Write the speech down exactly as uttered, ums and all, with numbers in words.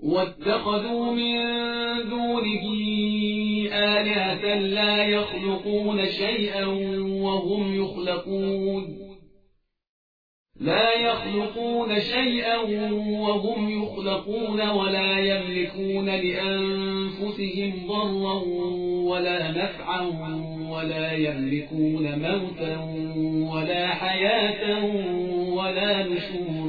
واتخذوا من دونه آلهة لا يخلقون شيئا وهم يخلقون لا يخلقون شيئا وهم يخلقون ولا يملكون لأنفسهم ضرا ولا نفعا ولا يملكون موتا ولا حياة ولا نشورا